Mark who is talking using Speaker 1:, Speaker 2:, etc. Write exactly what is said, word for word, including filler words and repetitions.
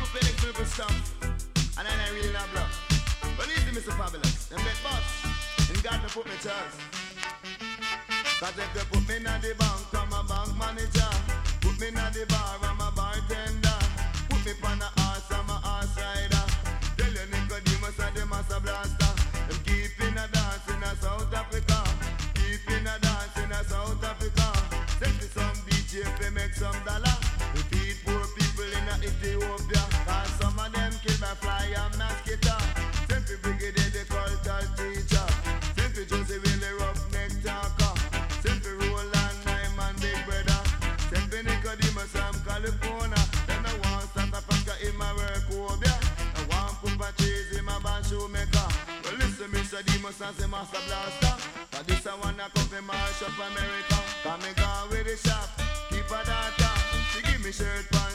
Speaker 1: feeling super stuff. And then I really not bluff. But listen, Mister Fabulous, them get boss. And God me put me trust. Cause if you put me in the bank, I'm a bank manager. Put me in the bar, I'm a bartender. Put me on a horse, I'm a horse rider. Tell you Nicodemus and the master blaster. Them keep in a dance in a South Africa. Keep in a dance in a South Africa. Send me some D J if they make some dollar. We feed poor people in a Ethiopia. Cause some of them kill by fly and mosquito. Send me Brigadier the cultural teacher. Send me Josie Willie Roughneck talker. Send me Roland Nyman big brother. Send me Nicodemus from California. Then I want South Africa in my work hobia. I want Pumpa Cheese in my band shoemaker. Well listen Mister Demus and the master blaster. Cause this I wanna come from Marsh up America. Come and go with the shop. Keep a data. She give me shirt pants.